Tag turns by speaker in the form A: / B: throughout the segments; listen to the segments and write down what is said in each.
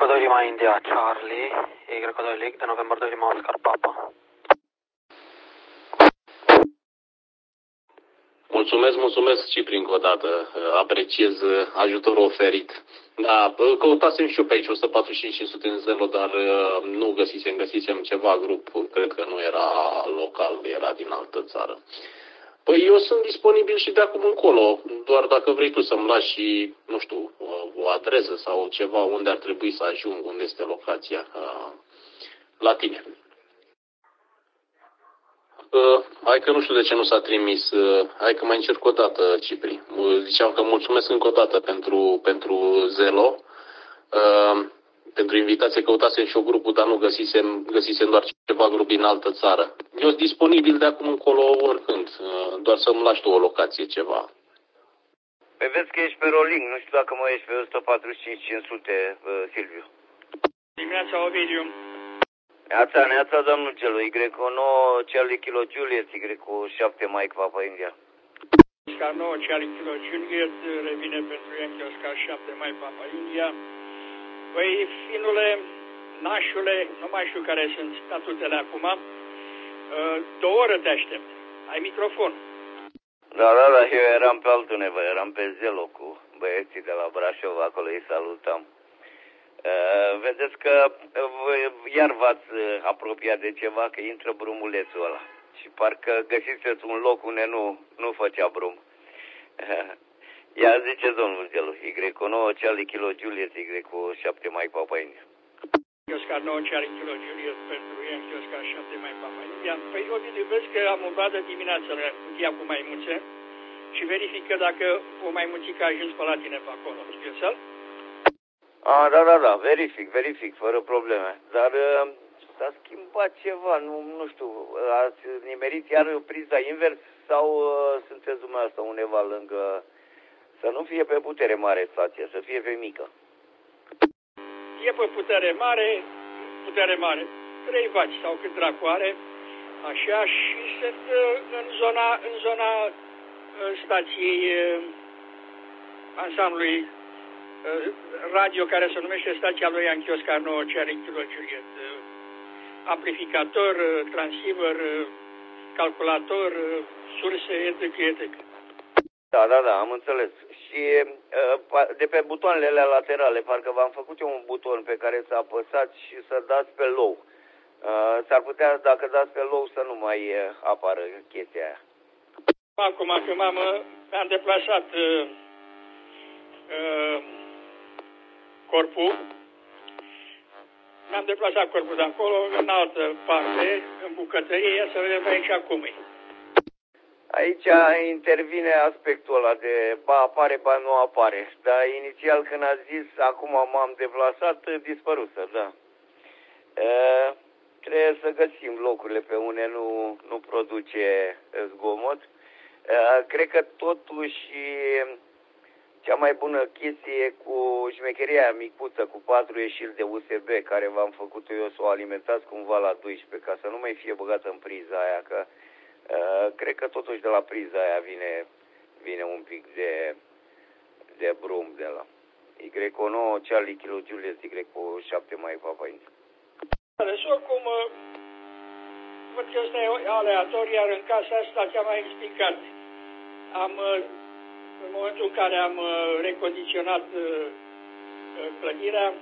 A: Y2 Lima India Charlie, Y2 League de November 2 Lima Oscar Papa.
B: Mulțumesc, Cipri, încă o dată. Apreciez ajutorul oferit. Da, căutasem și eu pe aici 145-500 în Zelo, dar nu găsisem ceva grup. Cred că nu era local, era din altă țară. Păi eu sunt disponibil și de acum încolo, doar dacă vrei tu să-mi lași și, nu știu, o adresă sau ceva unde ar trebui să ajung, unde este locația, la tine. Hai că nu știu de ce nu s-a trimis. Hai că mai încerc o dată, Cipri. Ziceam că mulțumesc încă o dată pentru Zelo, pentru invitație. Căutasem și eu grupul, dar nu găsisem doar ceva grup din altă țară. Eu sunt disponibil de acum încolo oricând, doar să-mi lași tu o locație, ceva.
C: Păi vezi că ești pe rolling, nu știu dacă mai ești pe 145-500, Silviu.
D: Dimineața, Ovidiu.
C: Neața, domnul Gelu, Y9, Charlie Kilo Juliet, Y7 Mike Papa India.
D: Oscar 9, Charlie Kilo Juliet, revine pentru Yankee Oscar 7 Mike Papa India. Păi, finule, nașule, nu mai știu care sunt statutele acum, 2 ore te aștept. Ai microfon.
C: Da, eu eram pe altundeva, eram pe Zelo cu băieții de la Brașov, acolo îi salutam. Vedeți că iar v-ați apropiat de ceva, că intră brumulețul ăla. Și parcă găsiți un loc unde nu făcea brum. Ia zice domnul Gelu, Y9 Charlie Kilo Juliet, Y7 Mike Papa India.
D: Oscar 9 Charlie Kilo Juliet pentru Yankee Oscar 7 Mike Papa India. Păi, Ovidiu, vezi că am umblat de dimineață la cutia cu maimuțe și verifică dacă o maimuțică a ajuns pe la tine pe acolo. Știu să-l?
C: Da, verific, fără probleme. Dar s-a schimbat ceva, nu știu, ați nimerit iar priza invers sau sunteți dumneavoastră undeva lângă, să nu fie pe putere mare stația, să fie pe mică?
D: E pe putere mare, 3 vaci sau cât dracu are, așa, și sunt în zona stației ansamblului radio care se numește stația lui Yankee Oscar 9 Charlie Kilo Juliet. Amplificator, transceiver, calculator, surse, etc.
C: Da, am înțeles. Și de pe butoanele alea laterale, parcă v-am făcut eu un buton pe care să apăsați și să dați pe low. S-ar putea, dacă dați pe low, să nu mai apară chestia aia.
D: Acum că am deplasat corpul, mi-am deplasat corpul de acolo, în altă parte, în bucătărie, ia să vedem aici acum e.
C: Aici intervine aspectul ăla de ba apare, ba nu apare. Dar inițial când a zis, acum m-am deplasat, dispărusă, da. Trebuie să găsim locurile pe unde nu produce zgomot. Cred că totuși cea mai bună chestie e cu șmecheria micuță, cu 4 ieșiri de USB, care v-am făcut eu să o alimentați cumva la 12, ca să nu mai fie băgată în priza aia, că cred că totuși de la priza aia vine un pic de brum de la Y9 Charlie Kilo Juliet, Y7 Mike Papa India.
D: Deci oricum, văd că ăsta e aleator, iar în casa asta ți-am mai explicat. În momentul în care am recondiționat clădirea,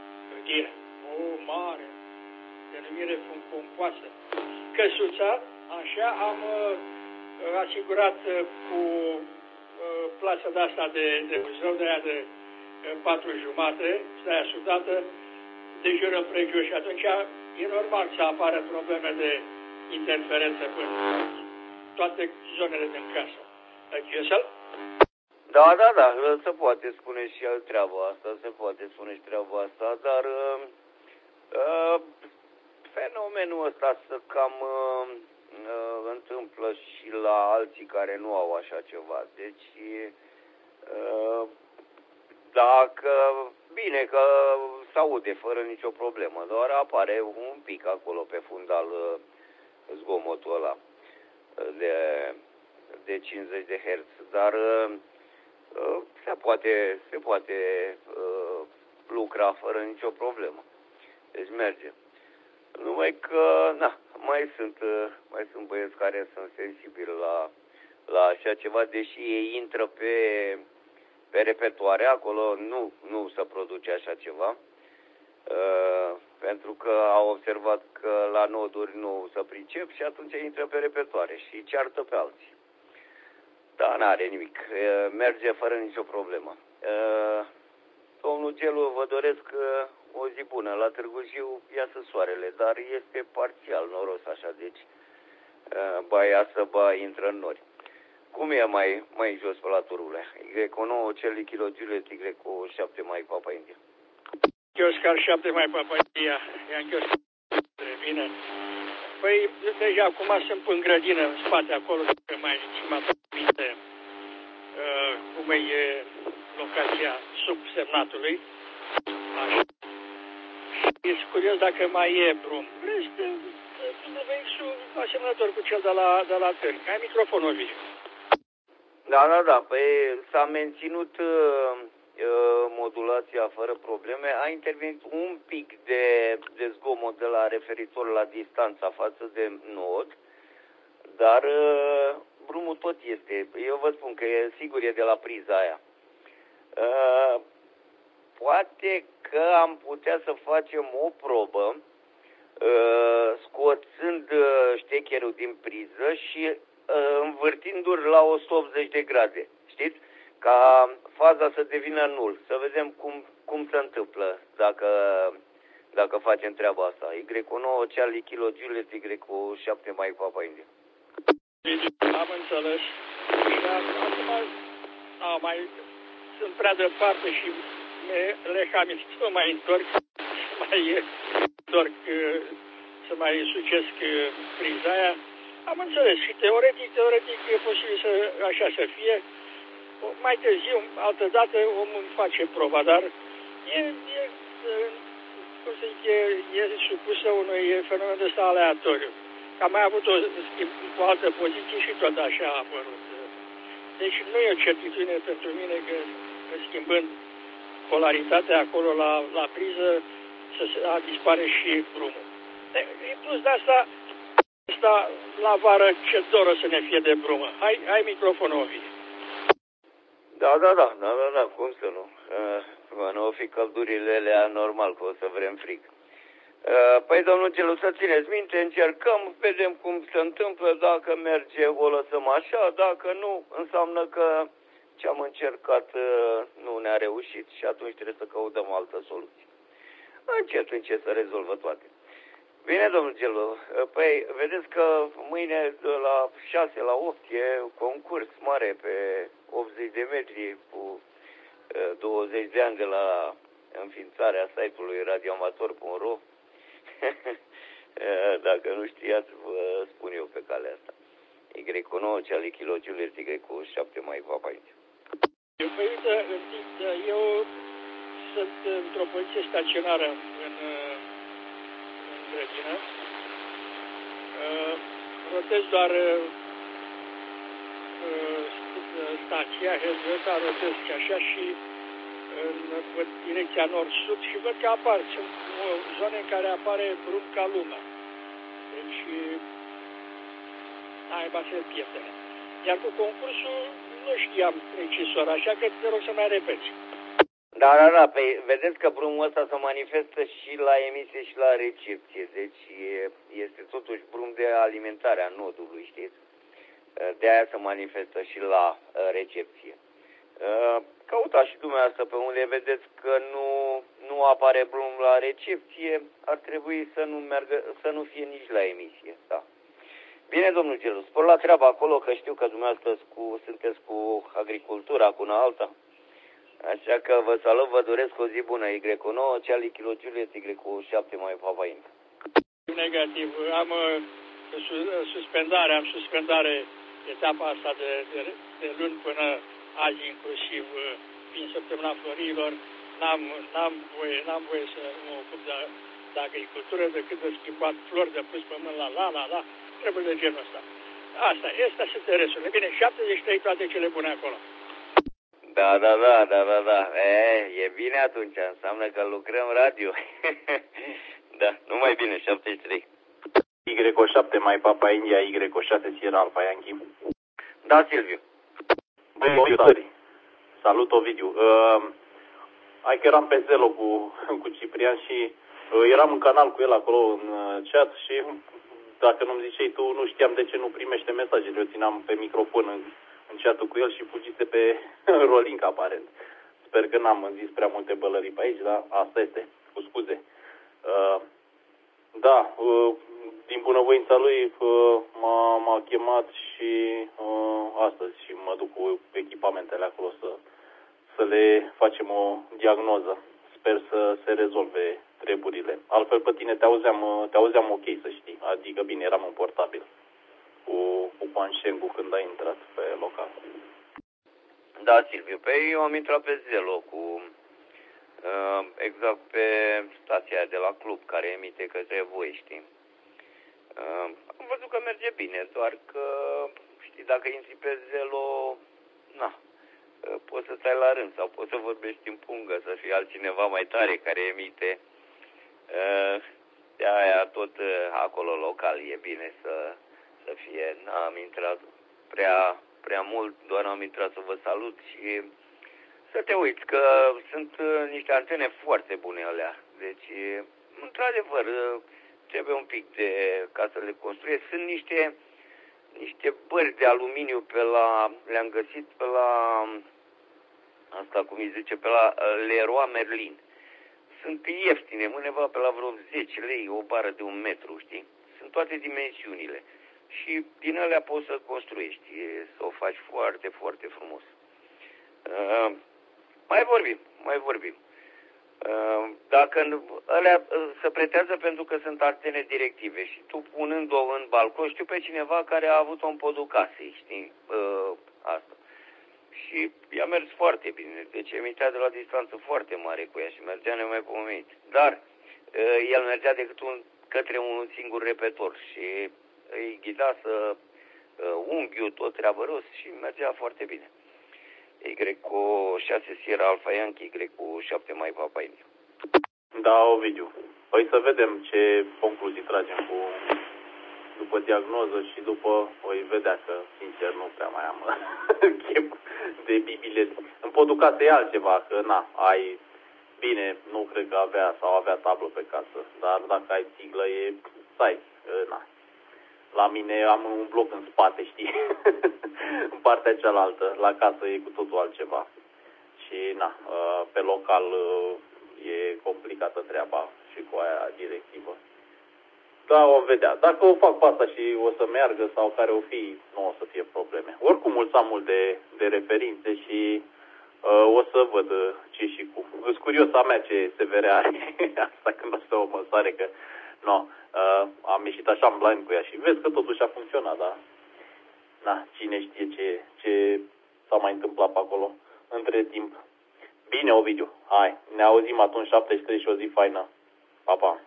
D: mare, denumire pompoasă, căsuța, așa, am asigurat cu plasa de asta de uzău, de aia de 4,5, de aia sudată, de jur împrejur, și atunci e normal să apară probleme de interferență până toate zonele din casă. Adică,
C: Da, se poate spune și treaba asta, dar fenomenul ăsta se cam întâmplă și la alții care nu au așa ceva. Deci, dacă, bine că s-aude fără nicio problemă, doar apare un pic acolo pe fundal zgomotul ăla de 50 de Hz, dar se poate lucra fără nicio problemă. Deci merge. Numai că, mai sunt băieți care sunt sensibili la așa ceva, deși ei intră pe repertoare, acolo nu se produce așa ceva, pentru că au observat că la noduri nu se pricep și atunci intră pe repertoare și ceartă pe alții. Da, n-are nimic, merge fără nicio problemă. Domnul Gelu, vă doresc o zi bună. La Târgu Jiu iasă soarele, dar este parțial noros așa, deci ba iasă, ba intră în nori. Cum e mai jos pe la Turule? Y9, Charlie Kilo Juliet, Y7 mai Papa India.
D: Oscar 7 mai Papa India. Ian bine. Păi, deja acum sunt în grădină, în spate, acolo, că mai mă aminte cum e locația subsemnatului. Așa. Și sunt curios dacă mai e drum. Rest, vexul asemănător cu cel de la Târg. Ai microfonul, Ovidiu.
C: Da. Păi s-a menținut modulația fără probleme. A intervenit un pic de zgomot de la referitor la distanța față de nod, dar drumul tot este. Eu vă spun că sigur e de la priza aia. Poate că am putea să facem o probă scoțând ștecherul din priză și învârtindu-l la 180 de grade. Știți? Ca faza să devină nul. Să vedem cum se întâmplă dacă facem treaba asta. Y9, Charlie Kilo Juliet, Y7 mai Papa India.
D: Am înțeles. Acum mai sunt prea departe și le cam mai întorc, să mai sucesc priza aia. Am înțeles și teoretic e posibil să așa să fie. Mai târziu, altă dată, omul face proba, dar e supusă unui fenomen ăsta aleatoriu. Am mai avut o altă poziție și tot așa a apărut. Deci nu e o certitudine pentru mine că schimbând polaritatea acolo la priză să dispare și drumul. Plus de asta la vară ce doră să ne fie de brumă. Hai microfonul, Ovidiu.
C: Da, cum să nu? Nu o fi căldurile alea normal, că o să vrem frig. Păi, domnul Gelu, să țineți minte, încercăm, vedem cum se întâmplă, dacă merge o lăsăm așa, dacă nu, înseamnă că ce am încercat nu ne-a reușit și atunci trebuie să căutăm altă soluție. Încet se rezolvă toate. Bine, domnul Gelu, păi vedeți că mâine de la 6 la 8 e concurs mare pe 80 de metri cu 20 de ani de la înființarea site-ului radioamator.ro. Dacă nu știați, vă spun eu pe calea asta. Y9, Charlie Kilo Juliet, Y7 mai Papa India.
D: Păi, eu sunt într-o poziție staționară în grădină. Rotez doar stația, Hezbollah, rotez și așa și în direcția nord-sud și văd că apar, sunt zone în care apare drum ca lumea. Deci, naiba se pierdere. Iar cu concursul nu știam precis ora, așa că te rog să mai repeți.
C: Da, păi vedeți că brumul ăsta se manifestă și la emisie și la recepție, deci este totuși brum de alimentare a nodului, știți? De aia se manifestă și la recepție. Căutați și dumneavoastră pe unde vedeți că nu apare brum la recepție, ar trebui să nu fie nici la emisie, da. Bine, domnul Gelu, spor la treabă acolo, că știu că dumneavoastră sunteți cu agricultura, cu una alta. Așa că vă salut, vă doresc o zi bună. Y9, Charlie Kilo Juliet, Y7 mai Papa India.
D: Negativ. Am suspendare etapa asta de luni până azi, inclusiv fiind săptămâna florilor. N-am voie să mă ocup de agricultură decât de schimbat flori, de pus pământ la. Trebuie de genul ăsta. Astea sunt teresurile. Bine, 73, toate cele bune acolo.
C: Da. E bine atunci, înseamnă că lucrăm radio. Da, numai bine, 73.
E: Y7 mai Papa India, Y6 Sierra Alpha Yankee.
C: Da, Silviu.
E: Salut, Ovidiu. Hai că eram pe Zelo cu Ciprian și eram în canal cu el acolo în chat și dacă nu-mi ziceai tu, nu știam de ce nu primește mesajele. Eu țineam pe microfon în chat-ul cu el și fugise pe rolling aparent. Sper că n-am zis prea multe bălării pe aici, dar asta este, cu scuze. Da, din bunăvoința lui m-a chemat și astăzi și mă duc cu echipamentele acolo să le facem o diagnoză. Sper să se rezolve treburile. Altfel pe tine te auzeam ok, să știi. Adică bine, eram în portabil cu Panșengu când a intrat pe local.
C: Da, Silviu, pe eu am intrat pe Zelo cu exact pe stația de la club care emite către voi, știi. Am văzut că merge bine, doar că, știi, dacă intri pe Zelo, poți să stai la rând sau poți să vorbești în pungă, să fie altcineva mai tare care emite. De aia tot acolo local e bine să fie. N-am intrat prea mult, doar am intrat să vă salut și să te uiți că sunt niște antene foarte bune alea. Deci, într-adevăr, trebuie un pic ca să le construiesc. Sunt niște bări de aluminiu le-am găsit pe la, asta cum îi zice, pe la Leroy Merlin. Sunt ieftine, undeva pe la vreo 10 lei, o bară de 1 metru, știi? Sunt toate dimensiunile. Și din alea poți să construiești, să o faci foarte, foarte frumos. Mai vorbim. Dacă alea se pretează pentru că sunt antene directive și tu punând-o în balcon, știu pe cineva care a avut-o în podul casei, știi, asta. Și i-a mers foarte bine, deci emitea de la distanță foarte mare cu ea și mergea nemaipomenit. Dar el mergea către un singur repetor și îi ghida să unghiul, tot treabă rost și mergea foarte bine. Y6 Sierra Alpha Yankee, Y7 mai Papa India.
E: Da, Ovidiu. Păi să vedem ce concluzii tragem după diagnoză și după voi vedea că, sincer, nu prea mai am chef de bibile. În podul casei e altceva, că ai bine, nu cred că avea tablă pe casă, dar dacă ai țiglă stai, La mine am un bloc în spate, știi? În partea cealaltă, la casă e cu totul altceva. Și pe local e complicată treaba și cu aia directivă. Da, o vedea. Dacă o fac pe asta și o să meargă sau care o fi, nu o să fie probleme. Oricum îl am mult de referințe și o să văd ce și cum. Sunt curios a mea ce SVR are asta când o să o măsoare, că am ieșit așa în blind cu ea și vezi că totuși a funcționat, dar cine știe ce s-a mai întâmplat pe acolo între timp. Bine, Ovidiu, hai, ne auzim atunci 73 și o zi faină. Pa, pa!